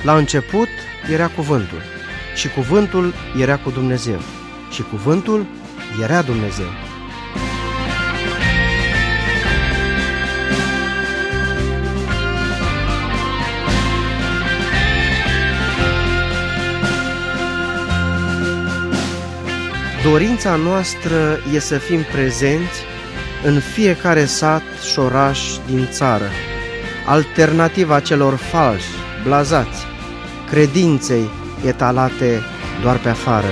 La început era cuvântul și cuvântul era cu Dumnezeu și cuvântul era Dumnezeu. Dorința noastră e să fim prezenți în fiecare sat și oraș din țară, alternativa celor falși, blazați, credinței etalate doar pe afară.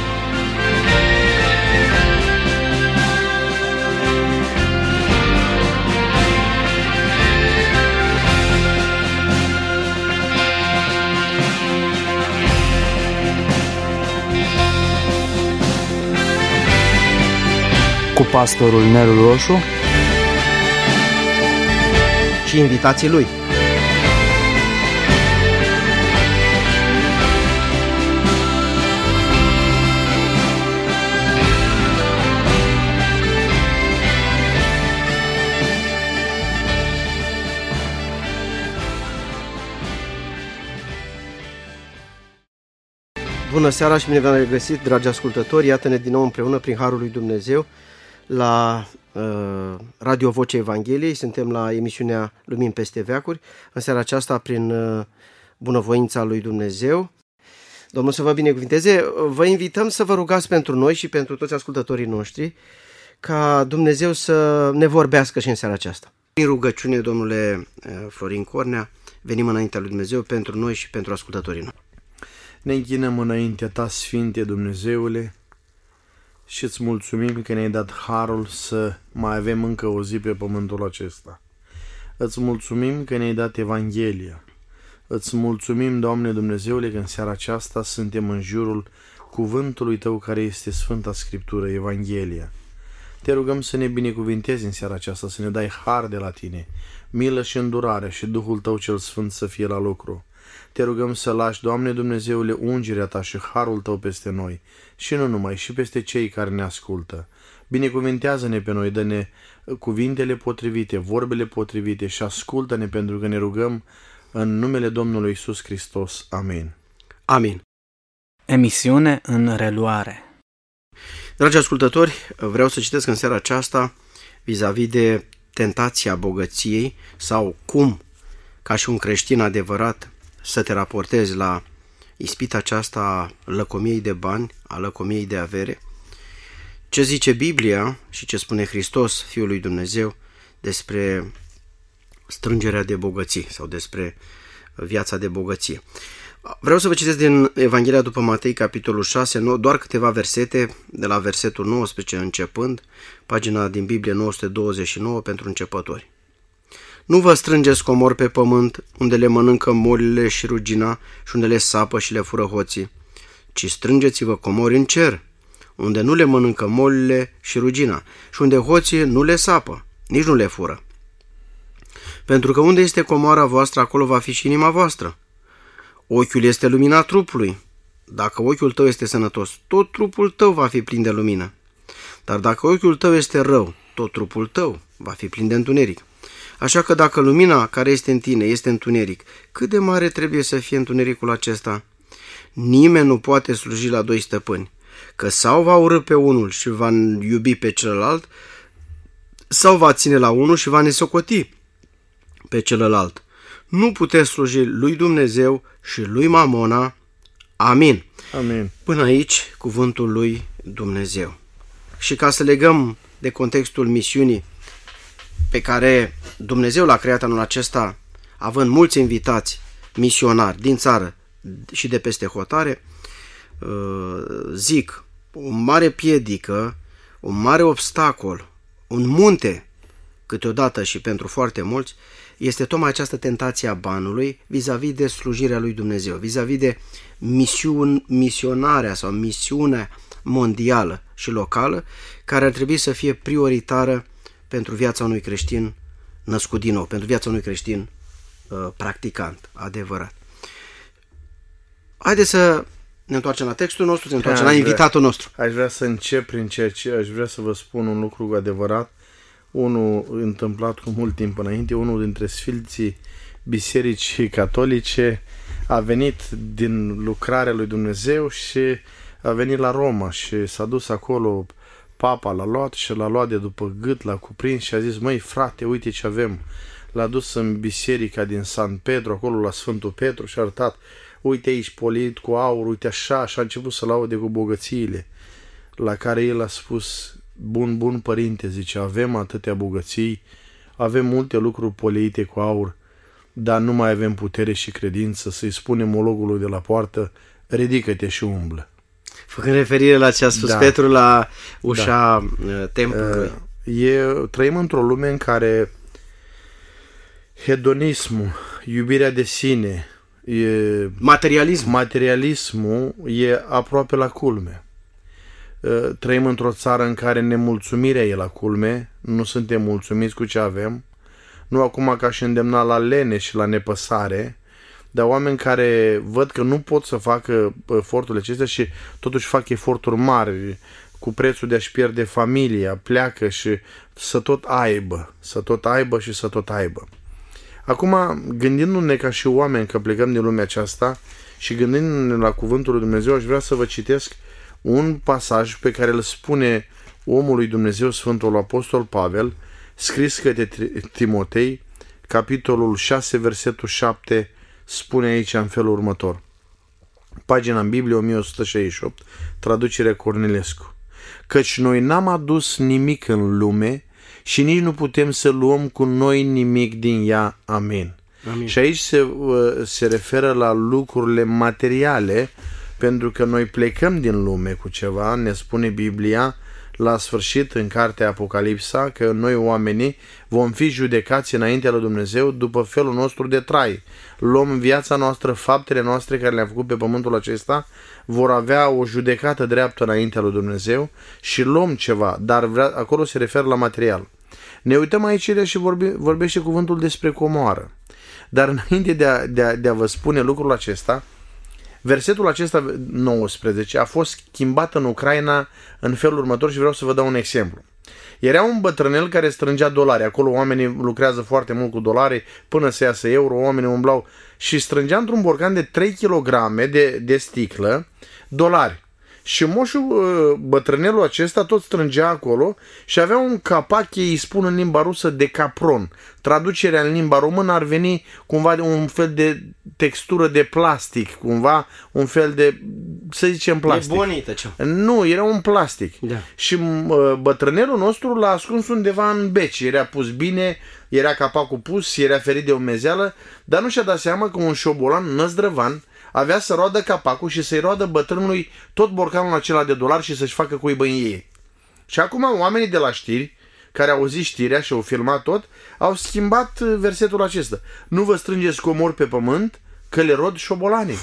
Cu pastorul Nelu Roșu și invitații lui. Bună seara și bine v-am regăsit, dragi ascultători. Iată-ne din nou împreună prin Harul lui Dumnezeu la Radio Vocea Evangheliei. Suntem la emisiunea Lumini peste veacuri. În seara aceasta, prin bunăvoința lui Dumnezeu, Domnul să vă binecuvinteze. Vă invităm să vă rugați pentru noi și pentru toți ascultătorii noștri, ca Dumnezeu să ne vorbească și în seara aceasta. Prin rugăciune, domnule Florin Cornea, venim înaintea lui Dumnezeu pentru noi și pentru ascultătorii noștri. Ne închinăm înaintea Ta, Sfinte Dumnezeule, și îți mulțumim că ne-ai dat harul să mai avem încă o zi pe pământul acesta. Îți mulțumim că ne-ai dat Evanghelia. Îți mulțumim, Doamne Dumnezeule, că în seara aceasta suntem în jurul cuvântului Tău care este Sfânta Scriptură, Evanghelia. Te rugăm să ne binecuvintezi în seara aceasta, să ne dai har de la Tine, milă și îndurare și Duhul Tău cel Sfânt să fie la lucru. Te rugăm să lași, Doamne Dumnezeule, ungerea Ta și harul Tău peste noi și nu numai, și peste cei care ne ascultă. Binecuvintează-ne pe noi, dă-ne cuvintele potrivite, vorbele potrivite și ascultă-ne pentru că ne rugăm în numele Domnului Iisus Hristos. Amin. Amin. Emisiune în reluare. Dragi ascultători, vreau să citesc în seara aceasta vis-a-vis de tentația bogăției sau cum, ca și un creștin adevărat, să te raportezi la ispita aceasta a lăcomiei de bani, a lăcomiei de avere. Ce zice Biblia și ce spune Hristos, Fiul lui Dumnezeu, despre strângerea de bogății sau despre viața de bogăție. Vreau să vă citesc din Evanghelia după Matei, capitolul 6, doar câteva versete, de la versetul 19 începând, pagina din Biblie 929 pentru începători. Nu vă strângeți comori pe pământ, unde le mănâncă molile și rugina și unde le sapă și le fură hoții, ci strângeți-vă comori în cer, unde nu le mănâncă molile și rugina și unde hoții nu le sapă, nici nu le fură. Pentru că unde este comoara voastră, acolo va fi și inima voastră. Ochiul este lumina trupului. Dacă ochiul tău este sănătos, tot trupul tău va fi plin de lumină. Dar dacă ochiul tău este rău, tot trupul tău va fi plin de întuneric. Așa că dacă lumina care este în tine este întuneric, cât de mare trebuie să fie întunericul acesta? Nimeni nu poate sluji la doi stăpâni, că sau va urî pe unul și va iubi pe celălalt, sau va ține la unul și va nesocoti pe celălalt. Nu puteți sluji lui Dumnezeu și lui Mamona. Amin. Amin. Până aici cuvântul lui Dumnezeu. Și ca să legăm de contextul misiunii pe care Dumnezeu l-a creat anul acesta, având mulți invitați misionari din țară și de peste hotare, zic, o mare piedică, un mare obstacol, un munte, câteodată și pentru foarte mulți, este tocmai această tentație a banului vis-a-vis de slujirea lui Dumnezeu, vis-a-vis de misionarea sau misiunea mondială și locală, care ar trebui să fie prioritară pentru viața unui creștin născut din nou, pentru viața unui creștin practicant, adevărat. Haideți să ne întoarcem la textul nostru, să ne întoarcem la invitatul nostru. Aș vrea să încep prin ceea ce aș vrea să vă spun un lucru adevărat, unul întâmplat cu mult timp înainte, unul dintre sfinții bisericii catolice a venit din lucrarea lui Dumnezeu și a venit la Roma și s-a dus acolo, papa l-a luat și l-a luat de după gât, l-a cuprins și a zis: măi frate, uite ce avem. L-a dus în biserica din San Pedro, acolo la Sfântul Petru și a arătat: uite aici polit cu aur, uite așa, și a început să laude cu bogățiile, la care el a spus: bun părinte, zice, avem atâtea bogății, avem multe lucruri polite cu aur, dar nu mai avem putere și credință să-i spunem ologului de la poartă: ridică-te și umblă. Făcând referire la ce a spus Petru la ușa templului. Trăim într-o lume în care hedonismul, iubirea de sine, materialismul e aproape la culme. Trăim într-o țară în care nemulțumirea e la culme, nu suntem mulțumiți cu ce avem, nu acum ca și îndemna la lene și la nepăsare, dar oameni care văd că nu pot să facă eforturile acestea și totuși fac eforturi mari cu prețul de a-și pierde familia, pleacă și să tot aibă și să tot aibă. Acum, gândindu-ne ca și oameni că plecăm din lumea aceasta și gândindu-ne la cuvântul lui Dumnezeu, aș vrea să vă citesc un pasaj pe care îl spune omul lui Dumnezeu, Sfântul Apostol Pavel, scris către Timotei, capitolul 6, versetul 7, spune aici în felul următor. Pagina în Biblie 1168, traducere Cornilescu. Căci noi n-am adus nimic în lume și nici nu putem să luăm cu noi nimic din ea. Amin. Amin. Și aici se referă la lucrurile materiale, pentru că noi plecăm din lume cu ceva, ne spune Biblia la sfârșit în cartea Apocalipsa că noi oamenii vom fi judecați înaintea lui Dumnezeu după felul nostru de trai. Luăm viața noastră, faptele noastre care le-am făcut pe pământul acesta vor avea o judecată dreaptă înaintea lui Dumnezeu și luăm ceva, dar acolo se referă la material. Ne uităm aici și vorbește cuvântul despre comoară. Dar înainte de a vă spune lucrul acesta, versetul acesta 19 a fost schimbat în Ucraina în felul următor și vreau să vă dau un exemplu. Era un bătrânel care strângea dolari. Acolo oamenii lucrează foarte mult cu dolari până să iasă euro, oamenii umblau și strângea într-un borcan de 3 kg de sticlă dolari. Și moșul, bătrânelul acesta, tot strângea acolo și avea un capac, ei îi spun în limba rusă, de capron. Traducerea în limba română ar veni cumva de un fel de textură de plastic, cumva un fel de, să zicem, plastic. E bonită ce? Nu, era un plastic. Da. Și bătrânelul nostru l-a ascuns undeva în beci. Era pus bine, era capacul pus, era ferit de o mezeală, dar nu și-a dat seama că un șobolan năzdrăvan avea să roadă capacul și să-i roadă bătrânului tot borcanul acela de dolari și să-și facă cuibă în ei. Și acum oamenii de la știri, care au auzit știrea și au filmat tot, au schimbat versetul acesta. Nu vă strângeți comori pe pământ, că le rod șobolanii.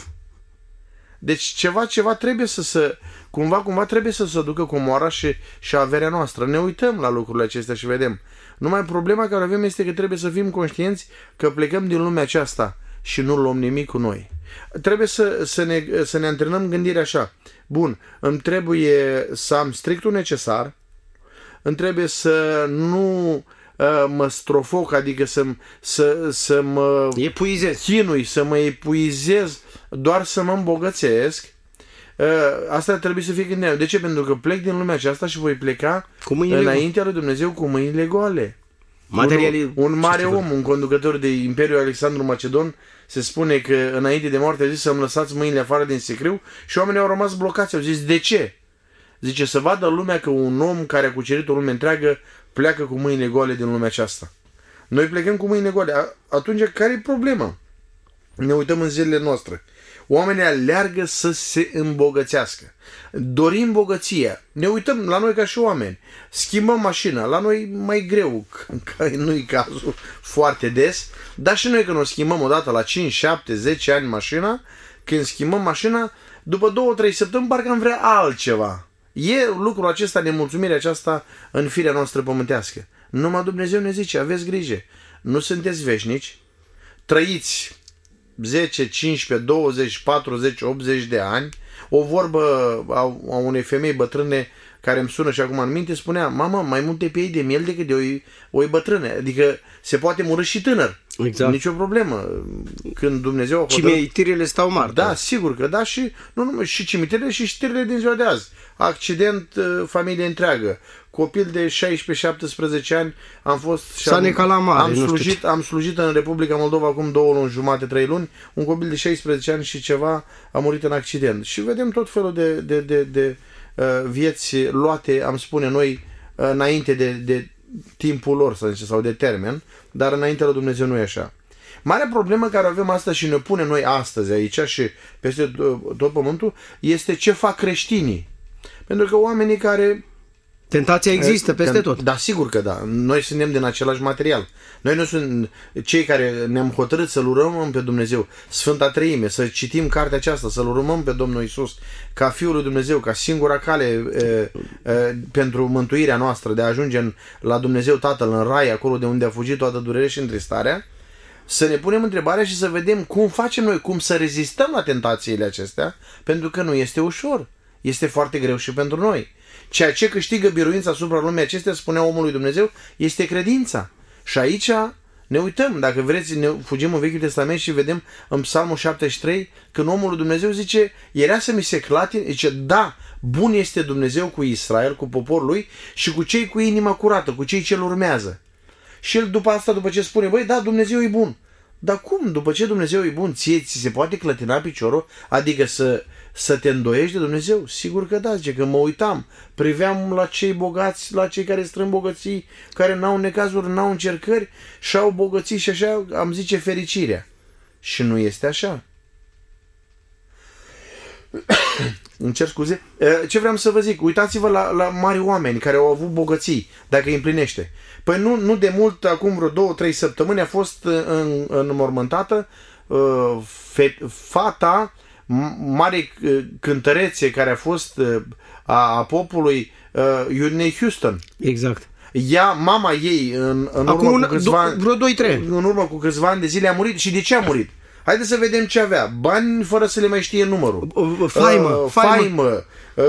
Deci ceva trebuie cumva trebuie să se ducă comoara și averea noastră. Ne uităm la lucrurile acestea și vedem. Numai problema care avem este că trebuie să fim conștienți că plecăm din lumea aceasta și nu luăm nimic cu noi. Trebuie să ne antrenăm gândirea așa. Bun, îmi trebuie să am strictul necesar, îmi trebuie să nu mă strofoc, adică să mă chinui, să mă epuizez, doar să mă îmbogățesc. Asta trebuie să fie gândirea. De ce? Pentru că plec din lumea aceasta și voi pleca înaintea lui Dumnezeu cu mâinile goale. Un mare om, un conducător de Imperiul Alexandru Macedon, se spune că înainte de moarte a zis să-mi lăsați mâinile afară din sicriu și oamenii au rămas blocați. Au zis, de ce? Zice, să vadă lumea că un om care a cucerit o lume întreagă pleacă cu mâinile goale din lumea aceasta. Noi plecăm cu mâinile goale. Atunci, care e problema? Ne uităm în zilele noastre. Oamenii aleargă să se îmbogățească. Dorim bogăția. Ne uităm la noi ca și oameni. Schimbăm mașina. La noi mai greu, că nu-i cazul foarte des, dar și noi când o schimbăm odată la 5, 7, 10 ani mașina, când schimbăm mașina, după 2-3 săptămâni parcă am vrea altceva. E lucrul acesta, nemulțumirea aceasta în firea noastră pământească. Numai Dumnezeu ne zice, aveți grijă. Nu sunteți veșnici, trăiți 10, 15, 20, 40, 80 de ani. o vorbă a unei femei bătrâne care îmi sună și acum în minte, spunea: mamă, mai multe piei de miel decât de oi bătrâne. Adică se poate muri și tânăr. Exact. Nicio problemă. Când Dumnezeu a hotărât... Cimitirele stau mari. Da, sigur că da, și nu numai și cimitirele și știrile din ziua de azi. Accident, familie întreagă. Copil de 16-17 ani am fost... S-a necat la mare, am slujit în Republica Moldova acum 2 luni jumate, 3 luni. Un copil de 16 ani și ceva a murit în accident. Și vedem tot felul de vieți luate, am spune noi, înainte de timpul lor, să zicem, sau de termen, dar înainte lui Dumnezeu nu e așa. Marea problemă care o avem astăzi și ne pune noi astăzi aici și peste tot pământul este ce fac creștinii. Pentru că oamenii care... Tentația există peste tot. Da, sigur că da. Noi suntem din același material. Noi nu suntem cei care ne-am hotărât să-L urmăm pe Dumnezeu, Sfânta Treime, să citim cartea aceasta, să-L urmăm pe Domnul Iisus ca Fiul lui Dumnezeu, ca singura cale pentru mântuirea noastră, de a ajunge la Dumnezeu Tatăl, în Rai, acolo de unde a fugit toată durerea și întristarea, să ne punem întrebarea și să vedem cum facem noi, cum să rezistăm la tentațiile acestea, pentru că nu este ușor. Este foarte greu și pentru noi. Ceea ce câștigă biruința asupra lumii acestea, spunea omul lui Dumnezeu, este credința. Și aici ne uităm, dacă vreți, ne fugim în Vechiul Testament și vedem în Psalmul 73, când omul lui Dumnezeu zice: era să mi se clatine, zice: da, bun este Dumnezeu cu Israel, cu poporul lui și cu cei cu inima curată, cu cei ce îl urmează. Și el după asta, după ce spune: băi, da, Dumnezeu e bun. Dar cum? După ce Dumnezeu e bun, ți se poate clătina piciorul? Adică să te îndoiești de Dumnezeu? Sigur că da, zice, că mă uitam, priveam la cei bogați, la cei care strâng bogății, care n-au necazuri, n-au încercări și au bogății și așa am zice fericirea. Și nu este așa. Îmi cer scuze. Ce vreau să vă zic? Uitați-vă la mari oameni care au avut bogății, dacă îi împlinește. Păi nu de mult, acum vreo 2-3 săptămâni, a fost înmormântată fata mare cântărețe care a fost a popului, Whitney Houston. Exact. Ea, mama ei, în urmă cu câțiva ani de zile a murit. Și de ce a murit? Haideți să vedem ce avea. Bani fără să le mai știe numărul. Faimă.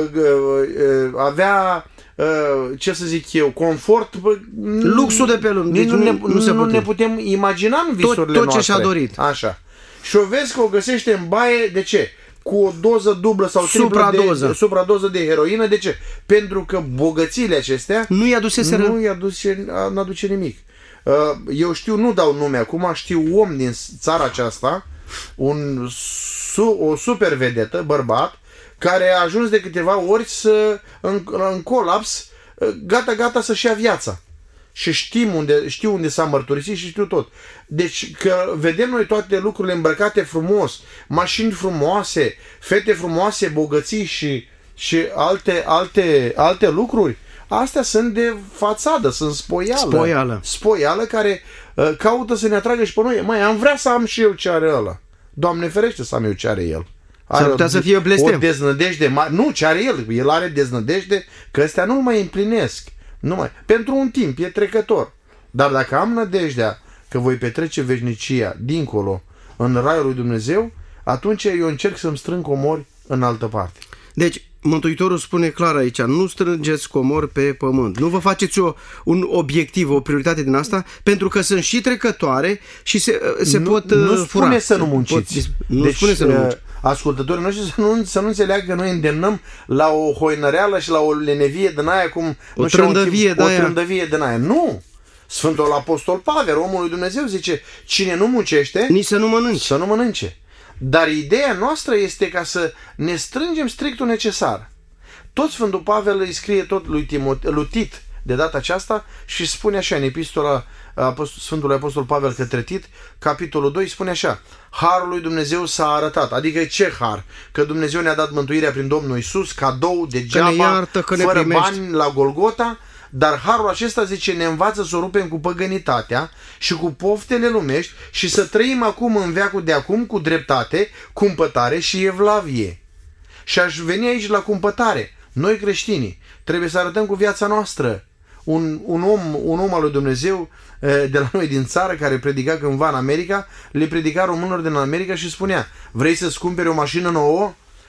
Avea, ce să zic eu, confort. Luxul de pe lume. Deci nu ne putem imagina în visurile noastre. Tot ce și-a dorit. Așa. Și o vezi că o găsește în baie, de ce? Cu o doză dublă sau supradoză de heroină. De ce? Pentru că bogățiile acestea nu aduce nimic. Eu știu, nu dau nume acum, știu om din țara aceasta, o super vedetă, bărbat, care a ajuns de câteva ori în colaps, gata să-și ia viața. Și știu unde s-a mărturisit și știu tot. Deci că vedem noi toate lucrurile îmbrăcate frumos, mașini frumoase, fete frumoase, bogății și alte lucruri, astea sunt de fațadă, sunt spoială care caută să ne atragă și pe noi. Mai am vrea să am și eu ce are ăla. Doamne ferește să am eu ce are el. S-ar putea să fie blestem. O deznădejde nu, ce are el. El are deznădejde că ăstea nu-l mai împlinesc. Pentru un timp, e trecător. Dar dacă am nădejdea că voi petrece veșnicia dincolo, în raiul lui Dumnezeu, atunci eu încerc să-mi strâng comori în altă parte. Deci, Mântuitorul spune clar aici: nu strângeți comori pe pământ. Nu vă faceți un obiectiv, o prioritate din asta, pentru că sunt și trecătoare și se pot nu fura. Spune să nu munciți. Deci, spune să nu munciți. Ascultătorii noștri să nu înțeleagă că noi îndemnăm la o hoinăreală și la o lenevie din aia, cum o trândăvie din aia. Nu! Sfântul Apostol Pavel, omul lui Dumnezeu, zice: cine nu muncește, nici să nu mănânce. Dar ideea noastră este ca să ne strângem strictul necesar. Tot Sfântul Pavel îi scrie tot lui Tit de data aceasta și spune așa în epistola Sfântului Apostol Pavel către Tit, capitolul 2, spune așa: harul lui Dumnezeu s-a arătat. Adică ce har? Că Dumnezeu ne-a dat mântuirea prin Domnul Iisus, cadou, degeaba, fără bani, la Golgota. Dar harul acesta, zice, ne învață să o rupem cu păgânitatea și cu poftele lumești și să trăim acum în veacul de acum cu dreptate, cumpătare și evlavie. Și aș veni aici la cumpătare. Noi creștinii trebuie să arătăm cu viața noastră. Un om al lui Dumnezeu de la noi din țară, care predica cândva în America, le predica românilor din America și spunea: vrei să-ți cumperi o mașină nouă?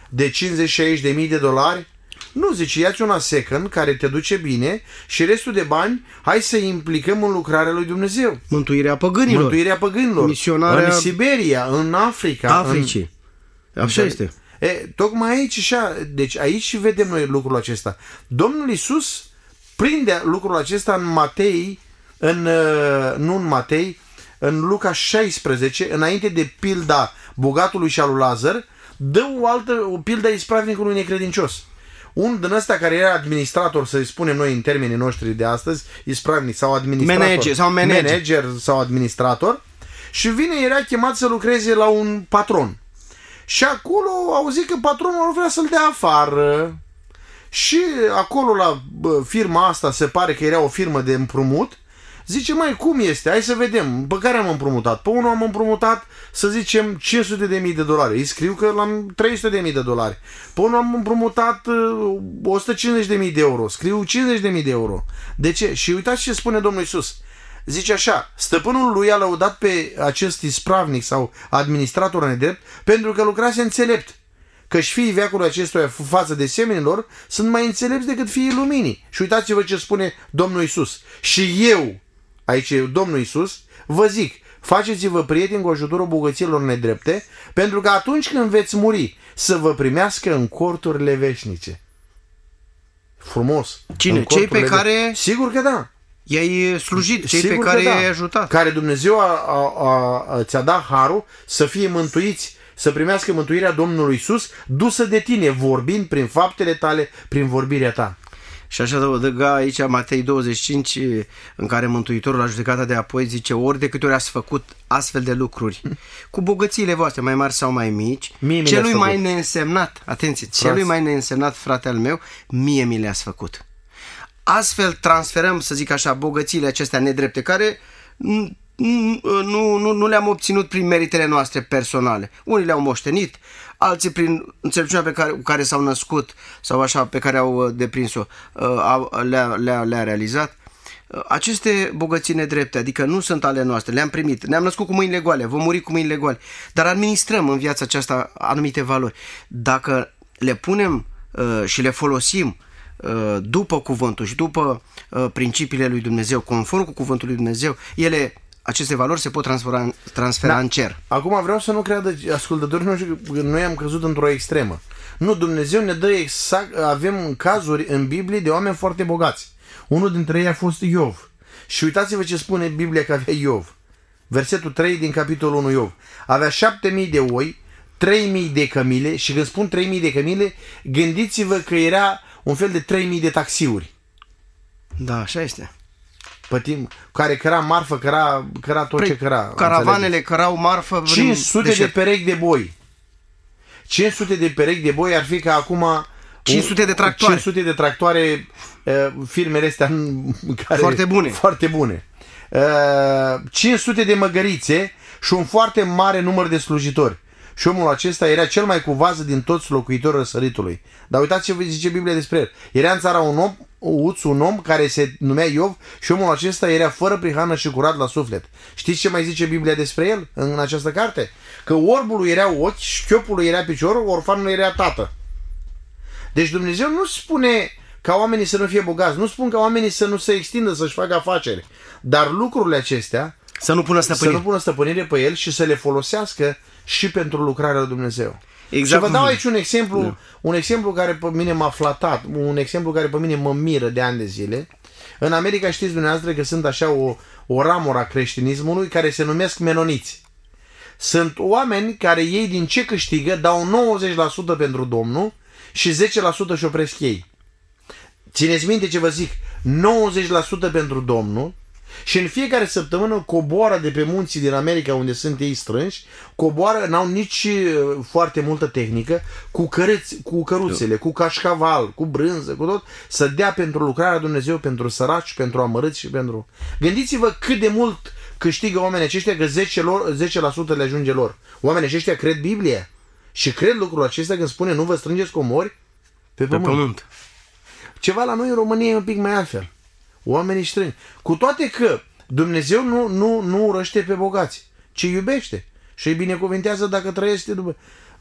de 50-60 de mii de dolari? Nu, zice, ia-ți una second care te duce bine și restul de bani hai să implicăm în lucrarea lui Dumnezeu. Mântuirea păgânilor. Mântuirea păgânilor. Misionarea în Siberia, în Africa. Africii. Așa este. Tocmai aici, așa, deci aici vedem noi lucrul acesta. Domnul Iisus prinde lucrul acesta în Matei, nu în Matei, în Luca 16, înainte de pilda bogatului și al lui Lazar, dă o pildă ispravnicului necredincios. Un din ăsta care era administrator, să-i spunem noi în termenii noștri de astăzi, ispravnic sau administrator. Manager sau administrator. Și era chemat să lucreze la un patron. Și acolo au auzit că patronul vrea să-l dea afară. Și acolo la firma asta, se pare că era o firmă de împrumut, zice, mai cum este? Hai să vedem. Pe care am împrumutat? Pe unul am împrumutat, să zicem, $500.000. Îi scriu că l-am $300.000. Pe unul am împrumutat €150.000. Scriu €50.000. De ce? Și uitați ce spune Domnul Iisus. Zice așa, stăpânul lui a lăudat pe acest ispravnic sau administrator nedrept pentru că lucrase înțelept. Căci fiii veacului acestuia față de semenilor sunt mai înțelepți decât fiii luminii. Și uitați-vă ce spune Domnul Iisus. Și eu, aici e Domnul Iisus, vă zic, faceți-vă prieteni cu ajutorul bogăților nedrepte, pentru că atunci când veți muri, să vă primească în corturile veșnice. Frumos. Cine? Cei pe care... Sigur că da. I-ai slujit, cei pe care i-ai ajutat. Care Dumnezeu ți-a dat harul să fie mântuiți, să primească mântuirea Domnului Iisus, dusă de tine, vorbind prin faptele tale, prin vorbirea ta. Și așa adăuga aici Matei 25, în care Mântuitorul la judecata de apoi zice, ori de câte ori ați făcut astfel de lucruri, cu bogățiile voastre, mai mari sau mai mici, celui mai neînsemnat, atenție, celui mai neînsemnat, frate al meu, mie mi le-ați făcut. Astfel transferăm, să zic așa, bogățiile acestea nedrepte, care nu le-am obținut prin meritele noastre personale. Unii le-au moștenit, alții prin înțelepciunea cu care s-au născut sau așa, pe care au deprins-o, le-a realizat. Aceste bogății nedrepte, adică nu sunt ale noastre, le-am primit, ne-am născut cu mâinile goale, vom muri cu mâinile goale, dar administrăm în viața aceasta anumite valori. Dacă le punem și le folosim după cuvântul și după principiile lui Dumnezeu, conform cu cuvântul lui Dumnezeu, aceste valori se pot transfera în cer. Acum vreau să nu creadă ascultătorii noștri că noi am căzut într-o extremă. Nu, Dumnezeu ne dă exact, avem cazuri în Biblie de oameni foarte bogați. Unul dintre ei a fost Iov. Și uitați-vă ce spune Biblia că avea Iov. Versetul 3 din capitolul 1 Iov. Avea 7.000 de oi, 3.000 de cămile și când spun 3.000 de cămile, gândiți-vă că era un fel de 3.000 de taxiuri. Da, așa este. Care căra marfă, căra tot ce căra. Caravanele cărau marfă. 500 de perechi de boi. 500 de perechi de boi ar fi ca acum 500 de tractoare. 500 de tractoare, firmele astea care, foarte bune. Foarte bune. 500 de măgărițe și un foarte mare număr de slujitori. Și omul acesta era cel mai cuvază din toți locuitorii răsăritului. Dar uitați ce zice Biblia despre el. Era în țara un om care se numea Iov și omul acesta era fără prihană și curat la suflet. Știți ce mai zice Biblia despre el în această carte? Că orbului era ochi, șchiopului era picior, orfanului era tată. Deci Dumnezeu nu spune ca oamenii să nu fie bogați, nu spun ca oamenii să nu se extindă, să-și facă afaceri. Dar lucrurile acestea să nu pună stăpânire pe el și să le folosească și pentru lucrarea lui Dumnezeu. Exact. Și vă dau aici un exemplu, un exemplu care pe mine m-a flatat, un exemplu care pe mine mă miră de ani de zile. În America știți dumneavoastră că sunt așa o ramură a creștinismului care se numesc menoniți. Sunt oameni care ei din ce câștigă dau 90% pentru Domnul și 10% și opresc ei. Țineți minte ce vă zic, 90% pentru Domnul. Și în fiecare săptămână coboară de pe munții din America unde sunt ei strânși, coboară, n-au nici foarte multă tehnică, cu căruțele, cu cașcaval, cu brânză, cu tot, să dea pentru lucrarea Dumnezeu, pentru săraci, pentru amărâți și pentru... Gândiți-vă cât de mult câștigă oamenii aceștia, că 10% le ajunge lor. Oamenii aceștia cred Biblia și cred lucrul acesta când spune nu vă strângeți comori pe pământ. Ceva la noi în România e un pic mai altfel. Oamenii strâng. Cu toate că Dumnezeu nu urăște pe bogați, ci iubește și îi binecuvintează dacă trăiește după.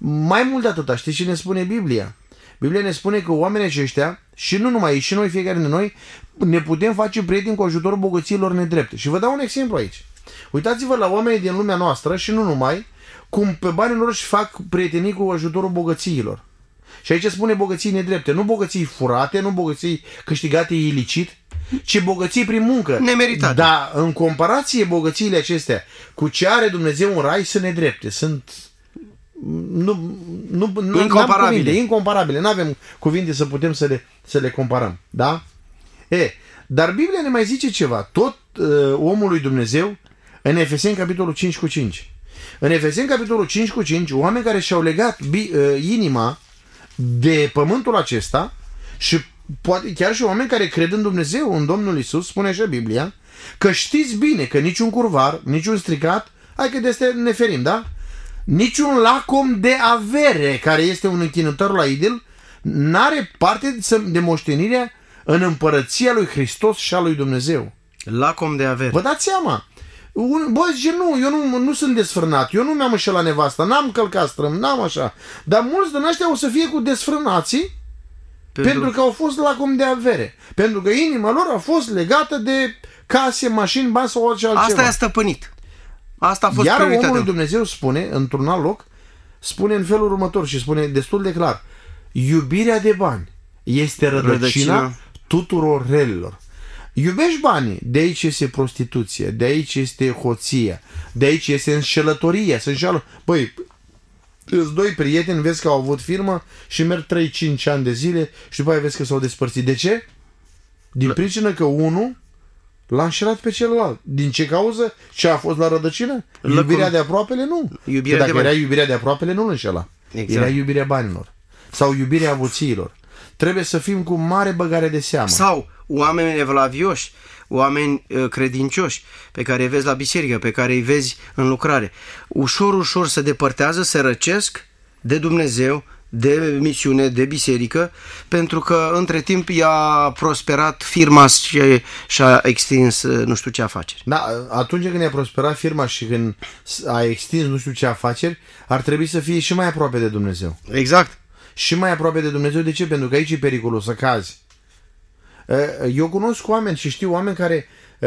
Mai mult de atâta, știți ce ne spune Biblia? Biblia ne spune că oamenii aceștia, și nu numai ei, și noi, fiecare dintre noi, ne putem face prieteni cu ajutorul bogățiilor nedrepte. Și vă dau un exemplu aici. Uitați-vă la oamenii din lumea noastră și nu numai, cum pe banii lor își fac prietenii cu ajutorul bogățiilor. Și aici spune bogății nedrepte, nu bogății furate, nu bogății câștigate ilicit, ci bogății prin muncă. Nemeritate. Dar în comparație bogățiile acestea cu ce are Dumnezeu în rai sunt nedrepte, sunt incomparabile. Nu avem cuvinte să putem să le comparăm. Da? Dar Biblia ne mai zice ceva. Tot omul lui Dumnezeu în Efeseni capitolul 5:5. În Efeseni capitolul 5:5, oameni care și-au legat inima de pământul acesta și poate chiar și oameni care cred în Dumnezeu, în Domnul Iisus, spune așa Biblia, că știți bine că niciun curvar, niciun stricat, hai că de astea ne ferim, da? Niciun lacom de avere care este un închinător la idol n-are parte de moștenirea în împărăția lui Hristos și a lui Dumnezeu. Lacom de avere. Vă dați seama? Bă, zice, eu nu sunt desfrânat, eu nu mi-am înșelat nevasta, n-am călcat strâm, n-am așa. Dar mulți din ăștia o să fie cu desfrânații pentru că au fost lacom de avere. Pentru că inima lor a fost legată de case, mașini, bani sau orice altceva. Asta i-a stăpânit. Asta a fost iar prioritatea. omul lui Dumnezeu spune, într-un alt loc, spune în felul următor și spune destul de clar: iubirea de bani este rădăcina tuturor relelor. Iubești banii, de aici este prostituție, de aici este hoția, de aici este înșelătoria. Băi, îți doi prieteni, vezi că au avut firmă și merg 3-5 ani de zile și după aia vezi că s-au despărțit. De ce? Din pricină că unul l-a înșelat pe celălalt. Din ce cauză? Ce a fost la rădăcină? Iubirea de aproapele? Nu. Dacă era iubirea de aproapele, nu îl înșela. Exact. Era iubirea banilor. Sau iubirea avuțiilor. Trebuie să fim cu mare băgare de seamă. Sau oameni evlavioși, oameni credincioși, pe care îi vezi la biserică, pe care îi vezi în lucrare. Ușor se depărtează, se răcesc de Dumnezeu, de misiune, de biserică, pentru că între timp i-a prosperat firma și-a extins nu știu ce afaceri. Da, atunci când i-a prosperat firma și când a extins nu știu ce afaceri, ar trebui să fie și mai aproape de Dumnezeu. Exact. Și mai aproape de Dumnezeu. De ce? Pentru că aici e pericolul să cazi. Eu cunosc oameni și știu oameni care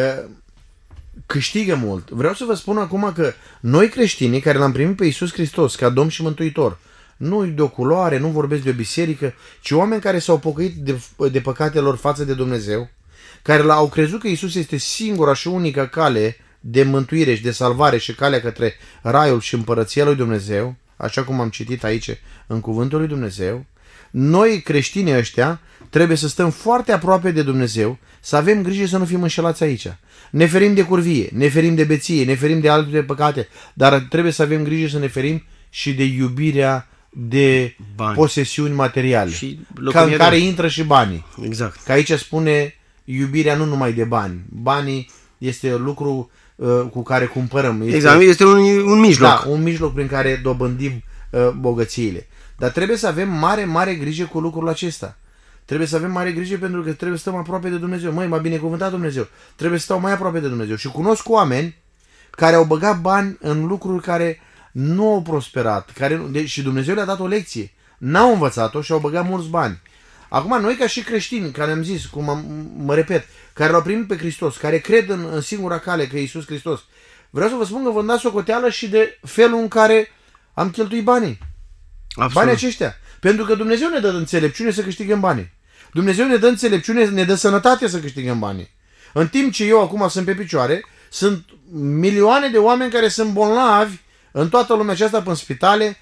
câștigă mult. Vreau să vă spun acum că noi creștinii care l-am primit pe Iisus Hristos ca Domn și Mântuitor, nu de o culoare, nu vorbesc de o biserică, ci oameni care s-au pocăit de păcatele lor față de Dumnezeu, care au crezut că Iisus este singura și unica cale de mântuire și de salvare și calea către raiul și împărăția lui Dumnezeu, așa cum am citit aici în cuvântul lui Dumnezeu. Noi creștinii ăștia trebuie să stăm foarte aproape de Dumnezeu, să avem grijă să nu fim înșelați aici. Ne ferim de curvie, ne ferim de beție, ne ferim de alte păcate, dar trebuie să avem grijă să ne ferim și de iubirea de posesiuni materiale, în care intră și banii. Exact. Că aici spune iubirea nu numai de bani. Banii este lucru cu care cumpărăm. Este un mijloc. Da, un mijloc prin care dobândim bogățiile. Dar trebuie să avem mare grijă cu lucrul acesta. Trebuie să avem mare grijă pentru că trebuie să stăm aproape de Dumnezeu. Măi, m-a binecuvântat Dumnezeu. Trebuie să stau mai aproape de Dumnezeu. Și cunosc oameni care au băgat bani în lucruri care nu au prosperat. Și Dumnezeu le-a dat o lecție. N-au învățat-o și au băgat mulți bani. Acum, noi ca și creștini, care am zis, mă repet, care l-au primit pe Hristos, care cred în singura cale, că e Iisus Hristos, vreau să vă spun că vă dați socoteală și de felul în care am cheltuit banii. Absolut. Banii aceștia. Pentru că Dumnezeu ne dă înțelepciune să câștigăm banii. Dumnezeu ne dă înțelepciune, ne dă sănătate să câștigăm banii. În timp ce eu acum sunt pe picioare, sunt milioane de oameni care sunt bolnavi în toată lumea aceasta, pe în spitale,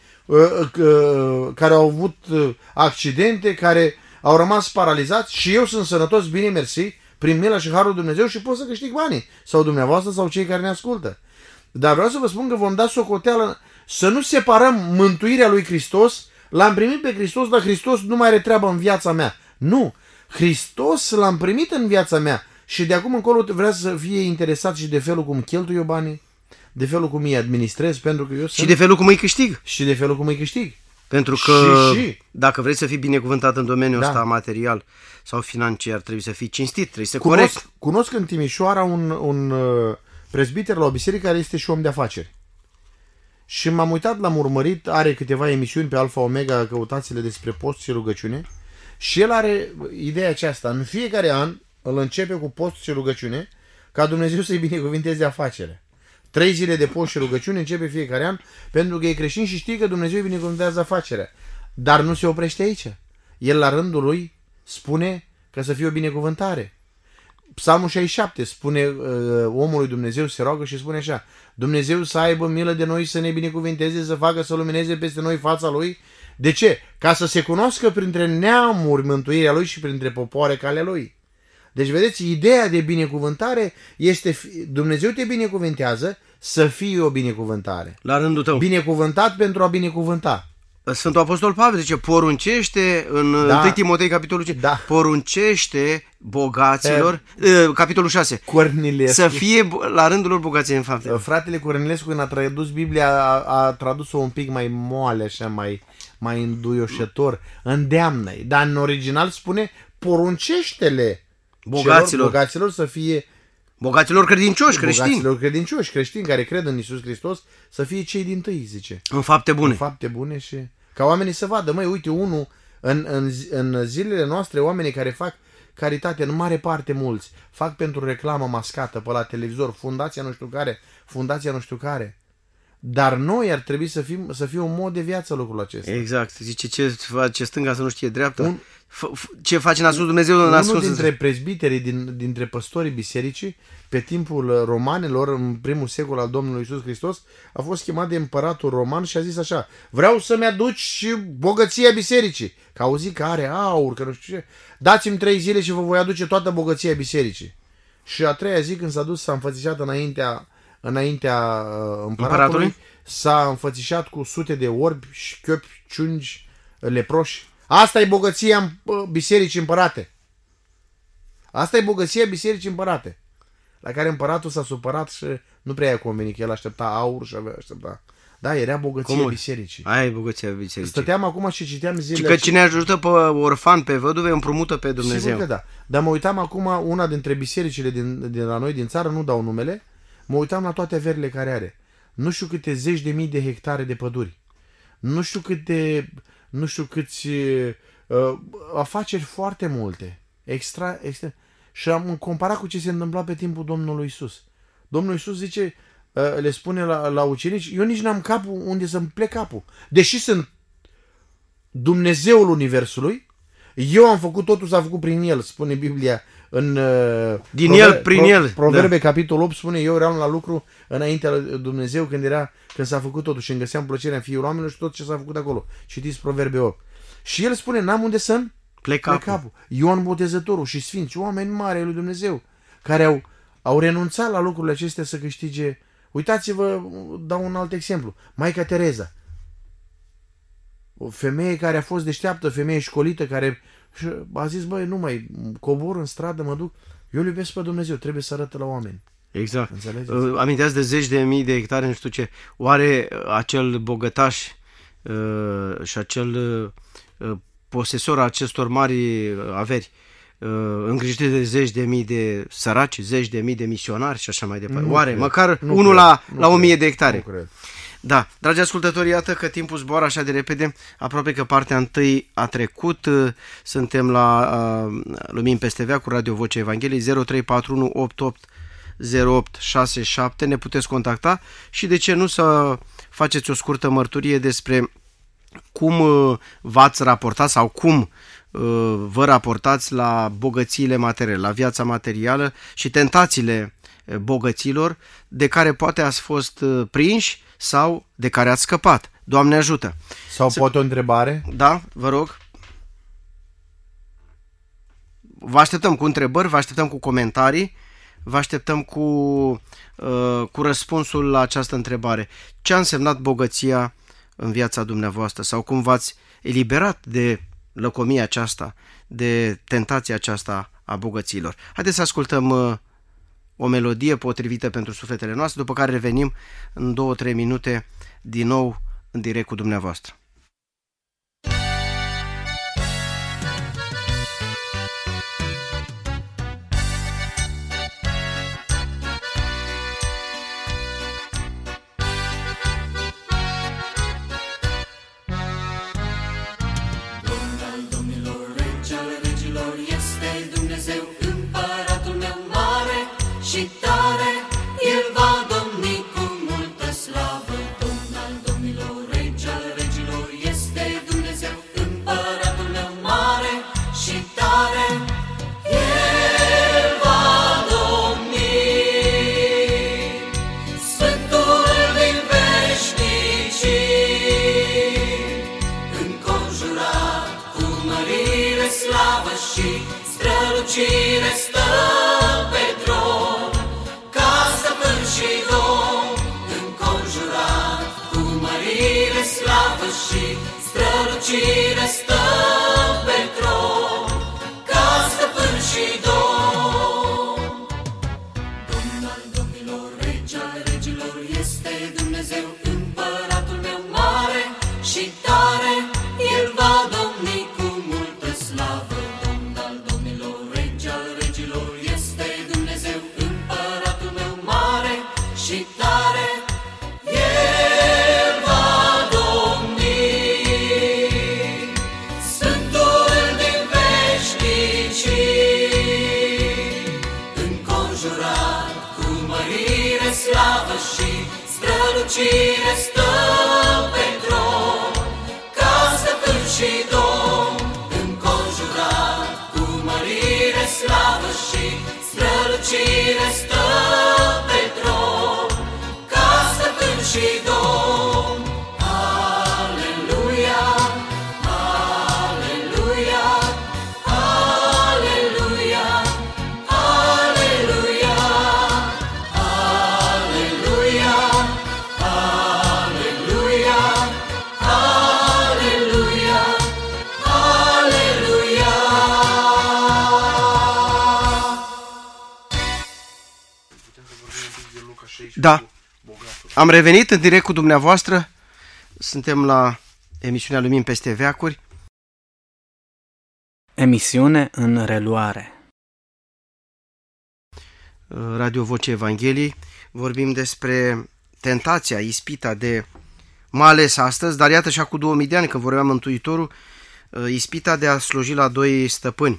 care au avut accidente, care au rămas paralizați și eu sunt sănătos, bine mersi, prin mila și harul Dumnezeu și pot să câștig banii. Sau dumneavoastră sau cei care ne ascultă. Dar vreau să vă spun că vom da socoteală să nu separăm mântuirea lui Hristos. L-am primit pe Hristos, dar Hristos nu mai are treabă în viața mea. Nu! Hristos l-am primit în viața mea și de acum încolo vrea să fie interesat și de felul cum cheltui eu banii, de felul cum îi administrez, pentru că eu și de felul cum îi câștig. Și de felul cum îi câștig. Pentru că dacă vrei să fii binecuvântat în domeniul ăsta material sau financiar, trebuie să fii cinstit, trebuie să corect. Cunosc în Timișoara un prezbiter la o biserică care este și om de afaceri. și m-am uitat, l-am urmărit, are câteva emisiuni pe Alfa Omega, căutați-le despre post și rugăciune, și el are ideea aceasta. În fiecare an îl începe cu post și rugăciune ca Dumnezeu să-i binecuvinteze afacerea. 3 zile de post și rugăciune începe fiecare an, pentru că e creștin și știe că Dumnezeu îi binecuvântează afacerea. Dar nu se oprește aici. El la rândul lui spune că să fie o binecuvântare. Psalmul 67 spune, omul lui Dumnezeu se roagă și spune așa: Dumnezeu să aibă milă de noi, să ne binecuvânteze, să facă să lumineze peste noi fața lui. De ce? Ca să se cunoască printre neamuri mântuirea lui și printre popoare calea lui. Deci, vedeți, ideea de binecuvântare este Dumnezeu te binecuvintează să fie o binecuvântare. La rândul tău. Binecuvântat pentru a binecuvânta. Sfântul Apostol Pavel zice, poruncește în 1 Timotei, capitolul 5, poruncește bogaților, capitolul 6, să fie la rândul lor bogații în fapte. Fratele Cornilescu, când a tradus Biblia, a tradus-o un pic mai moale, așa, mai înduioșător, îndeamnă-i. Dar în original spune, poruncește-le bogaților să fie... Bogaților credincioși, creștini. Bogaților credincioși, creștini care cred în Iisus Hristos, să fie cei dintâi, zice. În fapte bune. În fapte bune și... Ca oamenii să vadă, măi, uite, unul, în zilele noastre, oamenii care fac caritate, în mare parte mulți, fac pentru reclamă mascată pe la televizor, fundația nu știu care. Dar noi ar trebui să fie un mod de viață lucrul acesta. Exact. Zice, ce face stânga să nu știe dreapta? Ce face în ascuns Dumnezeu în ascuns? Unul dintre prezbiterii, dintre păstorii bisericii, pe timpul romanilor, în primul secol al Domnului Iisus Hristos, a fost chemat de împăratul roman și a zis așa: vreau să-mi aduci și bogăția bisericii. Că auzi că are aur, că nu știu ce. Dați-mi 3 zile și vă voi aduce toată bogăția bisericii. Și a 3-a zi, când s-a dus, s-a înfățișat înaintea împăratului, s-a înfățișat cu sute de orbi, șchiopi, ciungi, leproși. Asta e bogăția bisericii împărate. Asta e bogăția bisericii împărate. La care împăratul s-a supărat și nu prea i-a convenit, că el aștepta aur și aștepta. Da, era bogăția bisericii. Aia e bogăția bisericii. Stăteam acum și citeam zilele... Și că cine ajută pe orfan, pe văduve, împrumută pe Dumnezeu. Sigur că da. Dar mă uitam acum, una dintre bisericile din la noi, din țară, nu dau numele, mă uitam la toate averile care are. Nu știu câte 10.000 de hectare de păduri. Nu știu câți afaceri foarte multe. Extra. Și am comparat cu ce se întâmpla pe timpul Domnului Iisus. Domnul Iisus zice, le spune la ucenici, eu nici n-am capul unde să-mi plec capul. Deși sunt Dumnezeul Universului, eu am făcut totul, s-a făcut prin El, spune Biblia. Din El, prin El. Proverbe, capitolul 8, spune, eu eram la lucru înaintea lui Dumnezeu când s-a făcut totul și îmi găseam plăcerea în Fiul oamenilor și tot ce s-a făcut acolo. Citiți Proverbe 8. Și El spune, n-am unde să-mi plec capul. Ioan Botezătorul și sfinți, oameni mari ai lui Dumnezeu, care au renunțat la lucrurile acestea să câștige. Uitați-vă, dau un alt exemplu. Maica Tereza. O femeie care a fost deșteaptă, femeie școlită, care a zis, băi, nu mai cobor în stradă, mă duc, eu îl iubesc pe Dumnezeu, trebuie să arătă la oameni. Exact. Aminteați de 10.000 de hectare, nu știu ce. Oare acel bogătaș și acel posesor a acestor mari averi îngrijite de 10.000 de săraci, 10.000 de misionari și așa mai departe? Oare? Cred. Măcar unul la 1.000 de hectare. Da, dragi ascultători, iată că timpul zboară așa de repede, aproape că partea întâi a trecut. Suntem la Lumini peste Veac cu Radio Vocea Evangheliei. 0341 88 0867, ne puteți contacta și de ce nu să faceți o scurtă mărturie despre cum v-ați raportat sau cum vă raportați la bogățiile materiale, la viața materială și tentațiile bogăților de care poate ați fost prinși sau de care ați scăpat. Doamne ajută! Sau poate o întrebare? Da, vă rog. Vă așteptăm cu întrebări, vă așteptăm cu comentarii, vă așteptăm cu răspunsul la această întrebare. Ce a însemnat bogăția în viața dumneavoastră sau cum v-ați eliberat de lăcomia aceasta, de tentația aceasta a bogăților? Haideți să ascultăm o melodie potrivită pentru sufletele noastre, după care revenim în 2-3 minute din nou în direct cu dumneavoastră. strălucire stă pe tron, ca stăpân și domn, înconjurat cu mărire, slavă și strălucire stă pe tron, ca stăpân și domn. Domn al domnilor, rege al regilor, este Dumnezeu, împăratul meu mare și tare, El va domni cu multă slavă. Domn al domnilor, rege al regilor, este Dumnezeu, împăratul meu mare și tare, El va domni. Sfântul din veșnicii, înconjurat cu mărire, slavă și strălucire stă pe tron, ca stăpân și domn, înconjurat cu mărire, slavă și strălucire stă pe tron, ca stăpân și domn. Aleluia, aleluia, aleluia, aleluia, aleluia, aleluia, aleluia, aleluia. Da, am revenit în direct cu dumneavoastră. Suntem la emisiunea Lumini peste veacuri. Emisiune în reluare. Radio Voce Evangheliei. Vorbim despre tentația, ispita de, mai ales astăzi, dar iată și acum 2000 de ani când vorbea Mântuitorul, ispita de a sluji la doi stăpâni.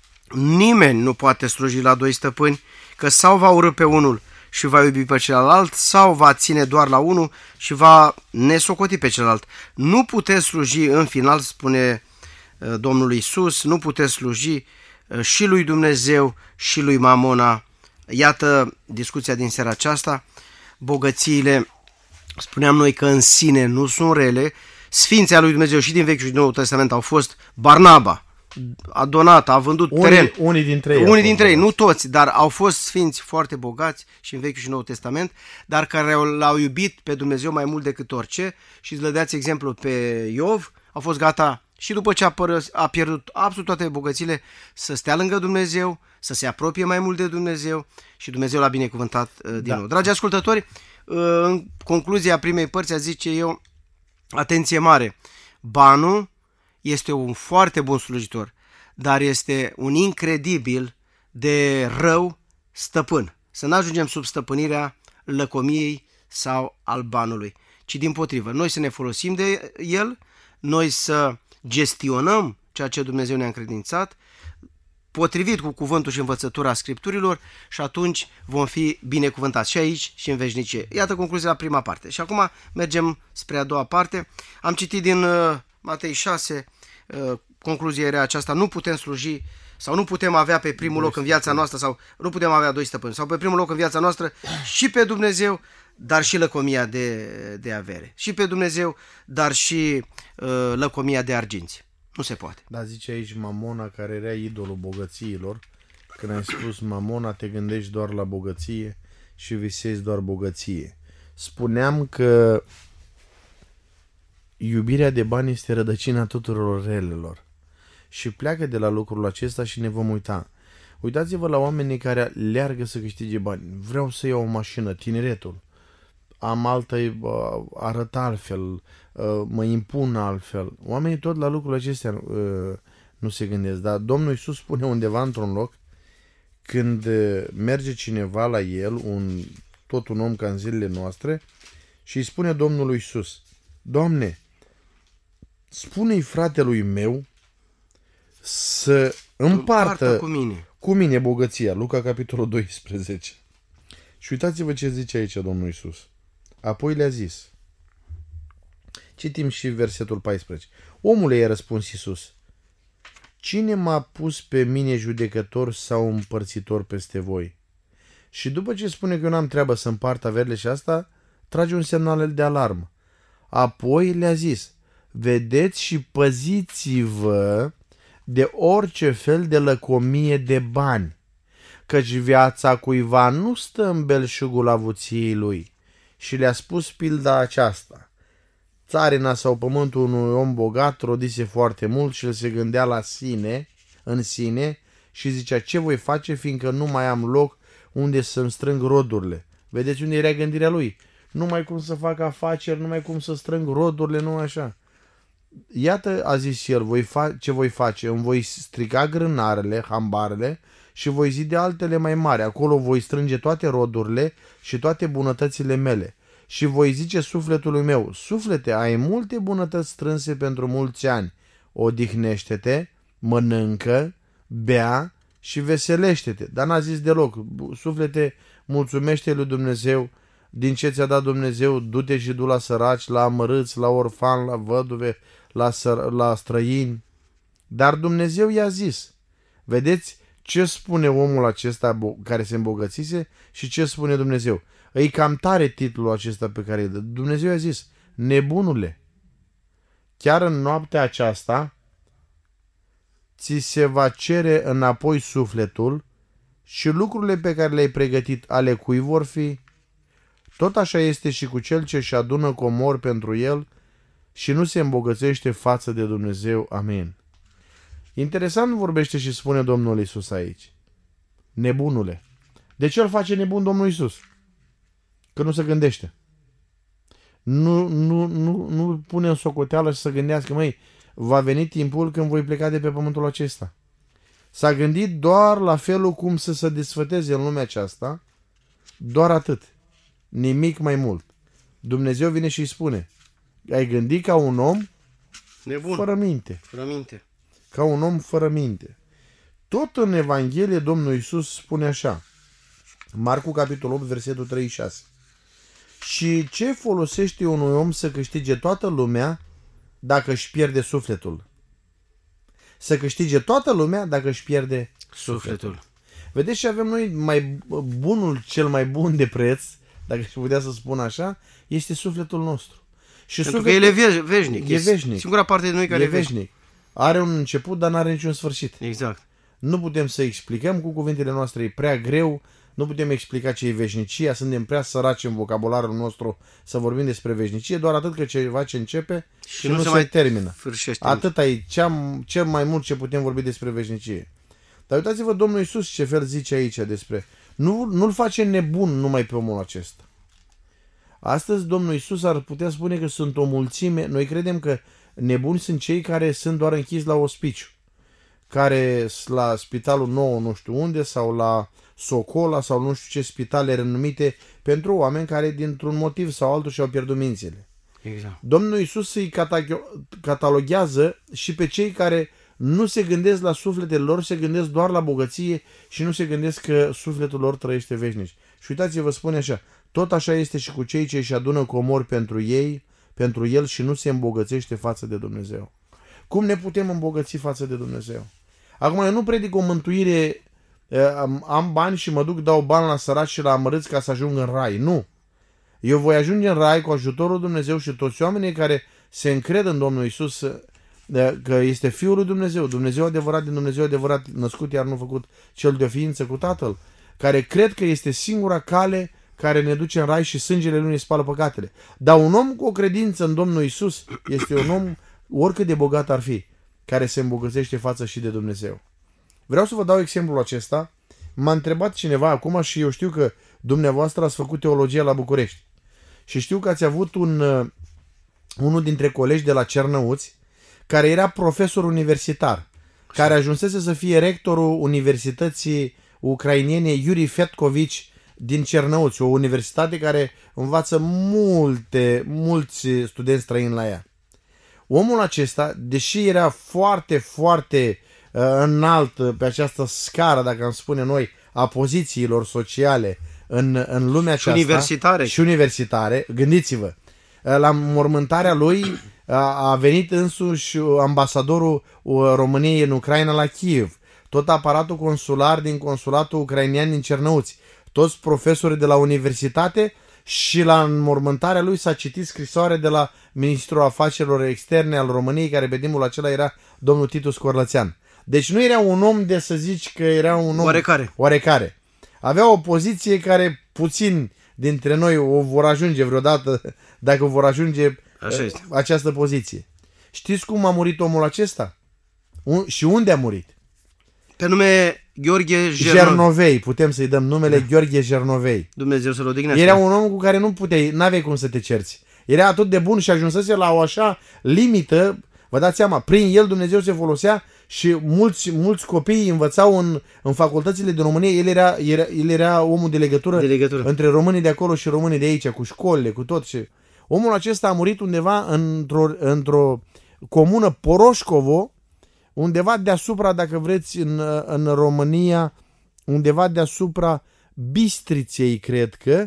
Nimeni nu poate sluji la doi stăpâni, că sau va urâ pe unul și va iubi pe celălalt, sau va ține doar la unul și va nesocoti pe celălalt. Nu puteți sluji, în final spune Domnul Iisus, nu puteți sluji și lui Dumnezeu și lui Mamona. Iată discuția din seara aceasta. Bogățiile, spuneam noi că în sine nu sunt rele. Sfinții al lui Dumnezeu și din Vechiul și din Noul Testament au fost Barnaba, a donat, a vândut teren. Unii dintre ei, nu toți, dar au fost sfinți foarte bogați și în Vechiul și Noul Testament, dar care l-au iubit pe Dumnezeu mai mult decât orice. Și îți lădeați exemplu pe Iov, a fost gata și după ce a pierdut absolut toate bogățile să stea lângă Dumnezeu, să se apropie mai mult de Dumnezeu și Dumnezeu l-a binecuvântat din nou. Dragi ascultători, în concluzia primei părți, a zice eu, atenție mare, banul este un foarte bun slujitor, dar este un incredibil de rău stăpân. Să nu ajungem sub stăpânirea lăcomiei sau al banului, ci dimpotrivă, noi să ne folosim de el, noi să gestionăm ceea ce Dumnezeu ne-a încredințat, potrivit cu cuvântul și învățătura Scripturilor, și atunci vom fi binecuvântați și aici și în veșnicie. Iată concluzia la prima parte. Și acum mergem spre a doua parte. Am citit din Matei 6, concluzia era aceasta: nu putem sluji sau nu putem avea pe primul loc în viața noastră, sau nu putem avea doi stăpâni, sau pe primul loc în viața noastră și pe Dumnezeu, dar și lăcomia de avere. Și pe Dumnezeu, dar și lăcomia de arginți. Nu se poate. Da, zice aici Mamona, care era idolul bogățiilor. Când ai spus Mamona, te gândești doar la bogăție și visezi doar bogăție. Spuneam că iubirea de bani este rădăcina tuturor relelor. Și pleacă de la lucrul acesta și ne vom uita. Uitați-vă la oamenii care leargă să câștige bani. Vreau să iau o mașină, tineretul. Am altă, arăt altfel, mă impun altfel. Oamenii tot la lucrul acestea nu se gândesc. Dar Domnul Iisus spune undeva într-un loc, când merge cineva la el, tot un om ca în zilele noastre, și îi spune Domnului Iisus: Doamne, spune-i fratelui meu să împartă cu mine bogăția. Luca, capitolul 12. Și uitați-vă ce zice aici Domnul Iisus. Apoi le-a zis, citim și versetul 14. Omule, i-a răspuns Iisus, cine m-a pus pe mine judecător sau împărțitor peste voi? Și după ce spune că eu n-am treabă să împart averile și asta, trage un semnal de alarmă. Apoi le-a zis, vedeți și păziți-vă de orice fel de lăcomie de bani, căci viața cuiva nu stă în belșugul avuției lui. Și le-a spus pilda aceasta. Țarina sau pământul unui om bogat rodise foarte mult și el se gândea în sine și zicea: ce voi face, fiindcă nu mai am loc unde să-mi strâng rodurile. Vedeți unde era gândirea lui? Nu mai cum să fac afaceri, nu mai cum să strâng rodurile, nu așa. Iată, a zis el, ce voi face? Îmi voi strica grânarele, hambarele și voi zide altele mai mari. Acolo voi strânge toate rodurile și toate bunătățile mele. Și voi zice sufletului meu: suflete, ai multe bunătăți strânse pentru mulți ani. Odihnește-te, mănâncă, bea și veselește-te. Dar n-a zis deloc: suflete, mulțumește lui Dumnezeu din ce ți-a dat Dumnezeu, du-te și du la săraci, la amărâți, la orfani, la văduve, la străini. Dar Dumnezeu i-a zis. Vedeți ce spune omul acesta care se îmbogățise și ce spune Dumnezeu. E cam tare titlul acesta pe care îl dă. Dumnezeu i-a zis: nebunule, chiar în noaptea aceasta ți se va cere înapoi sufletul și lucrurile pe care le-ai pregătit ale cui vor fi? Tot așa este și cu cel ce își adună comori pentru el și nu se îmbogățește față de Dumnezeu. Amin. Interesant vorbește și spune Domnul Iisus aici. Nebunule. De ce îl face nebun Domnul Iisus? Că nu se gândește. Nu pune în socoteală și să gândească: măi, va veni timpul când voi pleca de pe pământul acesta. S-a gândit doar la felul cum să se desfăteze în lumea aceasta, doar atât. Nimic mai mult. Dumnezeu vine și îi spune: ai gândit ca un om nebun, fără minte. fără minte. Ca un om fără minte. Tot în Evanghelie Domnul Iisus spune așa. Marcu capitolul 8, versetul 36. Și ce folosește unui om să câștige toată lumea dacă își pierde sufletul? Să câștige toată lumea dacă își pierde sufletul. Vedeți, și avem noi bunul cel mai bun de preț, dacă aș putea să spun așa, este sufletul nostru. Și pentru că el e veșnic. E veșnic. Singura parte de noi care e veșnic. Are un început, dar n-are niciun sfârșit. Exact. Nu putem să explicăm cu cuvintele noastre, e prea greu, nu putem explica ce e veșnicia, suntem prea săraci în vocabularul nostru să vorbim despre veșnicie, doar atât că ceva ce începe și nu se mai termină. Atât e cel mai mult ce putem vorbi despre veșnicie. Dar uitați-vă Domnul Iisus ce fel zice aici despre... Nu-l face nebun numai pe omul acesta. Astăzi Domnul Iisus ar putea spune că sunt o mulțime. Noi credem că nebuni sunt cei care sunt doar închiși la ospiciu, care la Spitalul Nou nu știu unde, sau la Socola, sau nu știu ce spitale renumite, pentru oameni care dintr-un motiv sau altul și-au pierdut mințile. Exact. Domnul Iisus îi cataloghează și pe cei care nu se gândesc la sufletele lor, se gândesc doar la bogăție și nu se gândesc că sufletul lor trăiește veșnic. Și uitați-vă, spune așa: tot așa este și cu cei ce își adună comori pentru el și nu se îmbogățește față de Dumnezeu. Cum ne putem îmbogăți față de Dumnezeu? Acum, eu nu predic o mântuire, am bani și mă duc, dau bani la săraci și la amărâți ca să ajung în rai. Nu. Eu voi ajunge în rai cu ajutorul Dumnezeu și toți oamenii care se încred în Domnul Iisus că este Fiul lui Dumnezeu, Dumnezeu adevărat din Dumnezeu adevărat, născut iar nu făcut, cel de o ființă cu Tatăl, care cred că este singura cale care ne duce în rai și sângele lui ne spală păcatele. Dar un om cu o credință în Domnul Iisus este un om, oricât de bogat ar fi, care se îmbogățește față și de Dumnezeu. Vreau să vă dau exemplul acesta. M-a întrebat cineva acum și eu știu că dumneavoastră ați făcut teologie la București. Și știu că ați avut unul dintre colegi de la Cernăuți, care era profesor universitar, care ajunsese să fie rectorul Universității Ucrainene Yuri Fetkovici din Cernăuți, o universitate care învață mulți studenți străini la ea. Omul acesta, deși era foarte, foarte înalt pe această scară, dacă am spune noi, a pozițiilor sociale în lumea aceasta și universitare, gândiți-vă, la mormântarea lui a venit însuși ambasadorul României în Ucraina la Kiev, tot aparatul consular din consulatul ucrainean din Cernăuți, toți profesorii de la universitate, și la înmormântarea lui s-a citit scrisoare de la ministrul afacerilor externe al României, care pe timpul acela era domnul Titus Corlățean. Deci nu era un om de să zici că era un om oarecare. Avea o poziție care puțin dintre noi o vor ajunge vreodată, dacă vor ajunge această poziție. Știți cum a murit omul acesta? Și unde a murit? Pe nume Gheorghe Jernovei, putem să-i dăm numele Gheorghe Jernovei. Dumnezeu să-l odihnească. Era un om cu care n-aveai cum să te cerți. Era atât de bun și ajunsese la o așa limită, vă dați seama, prin el Dumnezeu se folosea și mulți copii învățau în facultățile din România. El era omul de legătură între românii de acolo și românii de aici, cu școlile, cu tot. Și omul acesta a murit undeva într-o comună Poroșcovo, undeva deasupra, dacă vreți, în România, undeva deasupra Bistriței, cred că,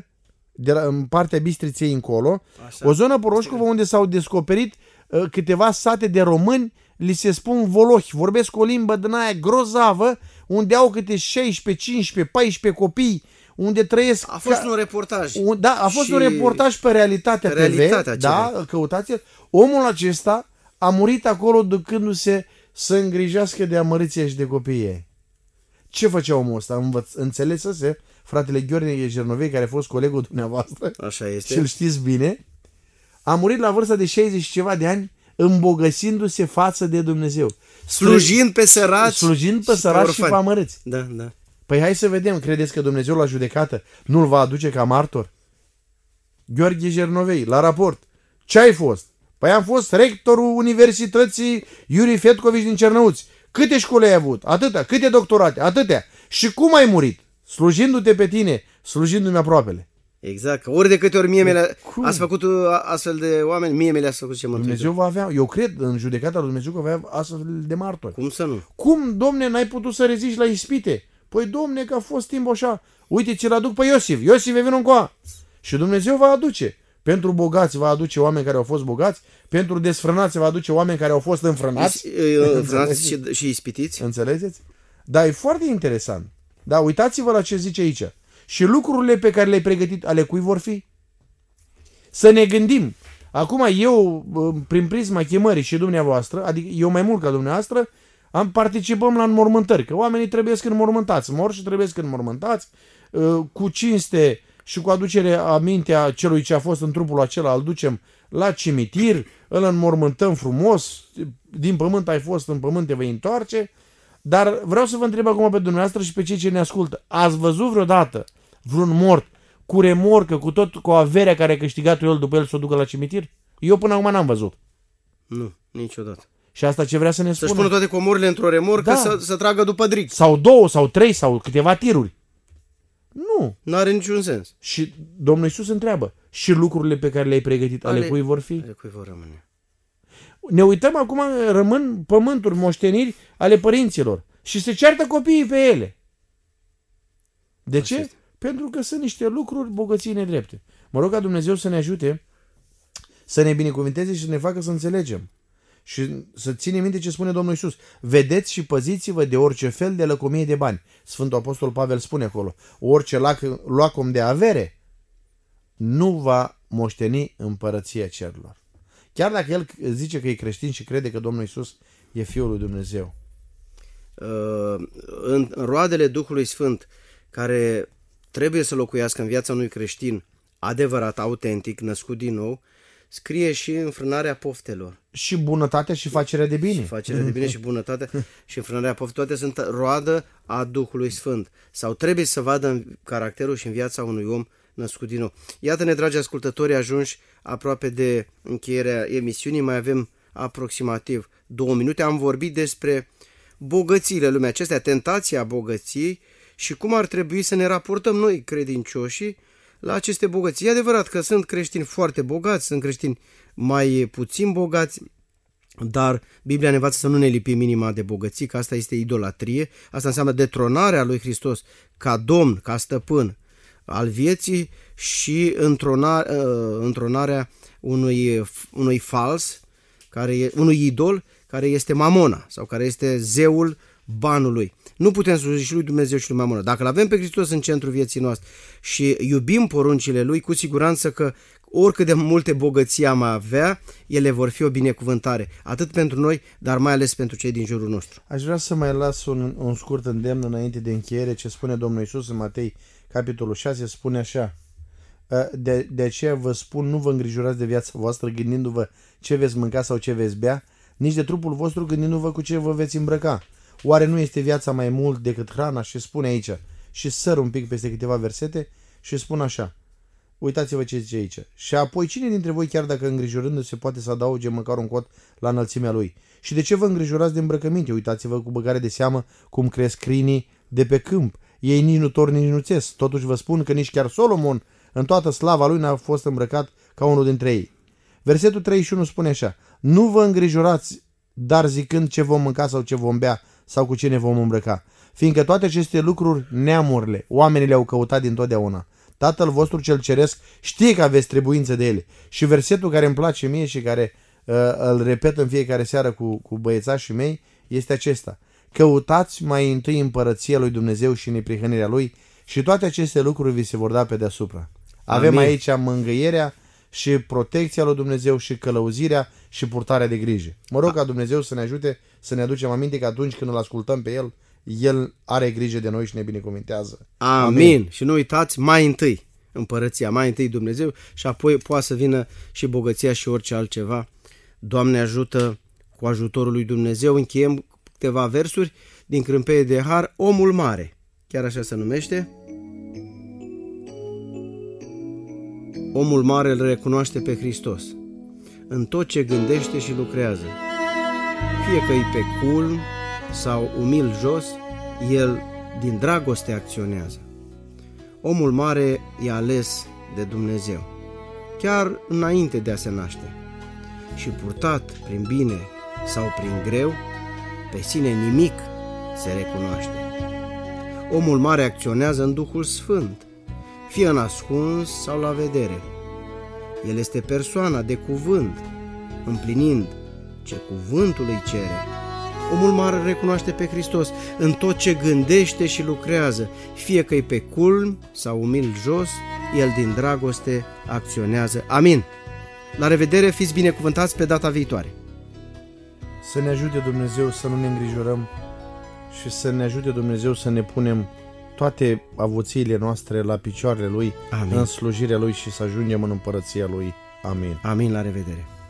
în partea Bistriței încolo, așa. O zonă Poroșcovo unde s-au descoperit câteva sate de români, li se spun volohi, vorbesc o limbă din aia grozavă, unde au câte 16, 15, 14 copii, unde trăiesc... A fost un reportaj. A fost un reportaj pe Realitatea TV, da, căutați-l. Omul acesta a murit acolo ducându-se să îngrijească de amărâția și de copiii ei. Ce făcea omul ăsta? Înțelesese fratele Gheorghe Jernovei, care a fost colegul dumneavoastră. Așa este. Și îl știți bine. A murit la vârsta de 60 și ceva de ani, îmbogățindu-se față de Dumnezeu. Slujind pe săraci și pe amărâți. Da. Păi hai să vedem, credeți că Dumnezeu la judecată nu-l va aduce ca martor? Gheorghe Jernovei, la raport. Ce ai fost? Păi am fost rectorul Universității Iuri Fetcovici din Cernăuți. Câte școli ai avut? Atâtea. Câte doctorate? Atâtea. Și cum ai murit? Slujindu-te pe tine, slujindu-mi aproapele. Exact. Ori de câte ori mie ați făcut astfel de oameni, mie le-ați făcut ce Dumnezeu va avea, eu cred în judecata lui Dumnezeu că va avea astfel de martori. Cum să nu? Cum, domne, n-ai putut să reziști la ispite? Păi, domne, că a fost timp așa. Uite, ți-l aduc pe Iosif. Iosif, vină încoa. Și Dumnezeu va aduce. Pentru bogați va aduce oameni care au fost bogați, pentru desfrânați va aduce oameni care au fost înfrânați. Înfrânați și ispitiți. Înțelegeți? Da, e foarte interesant. Da, uitați-vă la ce zice aici. Și lucrurile pe care le-ai pregătit, ale cui vor fi? Să ne gândim. Acum eu, prin prisma chemării și dumneavoastră, adică eu mai mult ca dumneavoastră, participăm la înmormântări, că oamenii trebuie să înmormântați, mor și trebuie să înmormântați, cu cinste și cu aducere amintea celui ce a fost în trupul acela, îl ducem la cimitir, îl înmormântăm frumos, din pământ ai fost, în pământ te vei întoarce. Dar vreau să vă întreb acum pe dumneavoastră și pe cei ce ne ascultă. Ați văzut vreodată vreun mort cu remorcă, cu averea care a câștigat-o el după el să o ducă la cimitir? Eu până acum n-am văzut. Nu, niciodată. Și asta ce vrea să ne spună? Să-și pună toate comorile într-o remorcă, să tragă după drig. Sau 2, sau 3, sau câteva tiruri. Nu. N-are niciun sens. Și Domnul Iisus întreabă, și lucrurile pe care le-ai pregătit, ale cui vor fi? Ale cui vor rămâne. Ne uităm acum, rămân pământuri, moșteniri ale părinților și se ceartă copiii pe ele. De ce? Este. Pentru că sunt niște lucruri, bogății nedrepte. Mă rog ca Dumnezeu să ne ajute, să ne binecuvânteze și să ne facă să înțelegem. Și să ținem minte ce spune Domnul Iisus. Vedeți și păziți-vă de orice fel de lăcomie de bani. Sfântul Apostol Pavel spune acolo, orice lacom de avere nu va moșteni împărăția cerurilor. Chiar dacă el zice că e creștin și crede că Domnul Iisus e Fiul lui Dumnezeu. În roadele Duhului Sfânt care trebuie să locuiască în viața unui creștin adevărat, autentic, născut din nou, scrie și înfrânarea poftelor. Și bunătatea și facerea de bine. Și facerea de bine și bunătatea și înfrânarea poftelor, toate sunt roadă a Duhului Sfânt. Sau trebuie să vadă în caracterul și în viața unui om născut din nou. Iată-ne, dragi ascultători, ajunși aproape de încheierea emisiunii, mai avem aproximativ 2 minute. Am vorbit despre bogățiile lumii acestea, tentația bogăției și cum ar trebui să ne raportăm noi, credincioșii, la aceste bogății. E adevărat că sunt creștini foarte bogați, sunt creștini mai puțin bogați, dar Biblia ne învață să nu ne lipim inima de bogății, că asta este idolatrie, asta înseamnă detronarea lui Hristos ca Domn, ca Stăpân al vieții și întronarea unui fals, unui idol care este Mamona sau care este zeul banului. Nu putem sluji și lui Dumnezeu și lui Mamona. Dacă îl avem pe Hristos în centrul vieții noastre și iubim poruncile lui, cu siguranță că oricât de multe bogății am avea, ele vor fi o binecuvântare, atât pentru noi, dar mai ales pentru cei din jurul nostru. Aș vrea să mai las un scurt îndemn înainte de încheiere, ce spune Domnul Iisus în Matei, capitolul 6, spune așa: de aceea vă spun, nu vă îngrijorați de viața voastră gândindu-vă ce veți mânca sau ce veți bea, nici de trupul vostru gândindu-vă cu ce vă veți îmbrăca. Oare nu este viața mai mult decât hrana? Și spune aici, și săr un pic peste câteva versete și spun așa. Uitați-vă ce zice aici. Și apoi, cine dintre voi, chiar dacă îngrijorându-se, poate să adauge măcar un cot la înălțimea lui? Și de ce vă îngrijorați de îmbrăcăminte? Uitați-vă cu băgare de seamă cum cresc câinii de pe câmp. Ei nici nu torn, nici nu țes. Totuși vă spun că nici chiar Solomon, în toată slava lui, n-a fost îmbrăcat ca unul dintre ei. Versetul 31 spune așa: nu vă îngrijorați, dar zicând ce vom mânca sau ce vom bea sau cu ce ne vom îmbrăca. Fiindcă toate aceste lucruri, neamurile, oamenii le-au căutat dintotdeauna. Tatăl vostru cel ceresc știe că aveți trebuință de ele. Și versetul care îmi place mie și care îl repet în fiecare seară cu băiețașii mei este acesta: căutați mai întâi împărăția lui Dumnezeu și neprihănirea lui și toate aceste lucruri vi se vor da pe deasupra. Avem aici mângâierea și protecția lui Dumnezeu și călăuzirea și purtarea de grijă. Mă rog ca Dumnezeu să ne ajute să ne aducem aminte că atunci când îl ascultăm pe El, El are grijă de noi și ne binecuvintează. Amin. Și nu uitați, mai întâi împărăția, mai întâi Dumnezeu și apoi poate să vină și bogăția și orice altceva. Doamne ajută, cu ajutorul lui Dumnezeu. Încheiem câteva versuri din Crâmpeie de Har, Omul Mare. Chiar așa se numește. Omul mare îl recunoaște pe Hristos în tot ce gândește și lucrează. Fie că-i pe culm sau umil jos, el din dragoste acționează. Omul mare e ales de Dumnezeu, chiar înainte de a se naște. Și purtat prin bine sau prin greu, pe sine nimic se recunoaște. Omul mare acționează în Duhul Sfânt, fie în ascuns sau la vedere. El este persoana de cuvânt, împlinind ce cuvântul îi cere. Omul mare recunoaște pe Hristos în tot ce gândește și lucrează, fie că-i pe culm sau umil jos, el din dragoste acționează. Amin. La revedere, fiți binecuvântați pe data viitoare. Să ne ajute Dumnezeu să nu ne îngrijorăm și să ne ajute Dumnezeu să ne punem toate avuțiile noastre la picioarele Lui, Amin, în slujirea Lui și să ajungem în împărăția Lui. Amin. Amin, la revedere.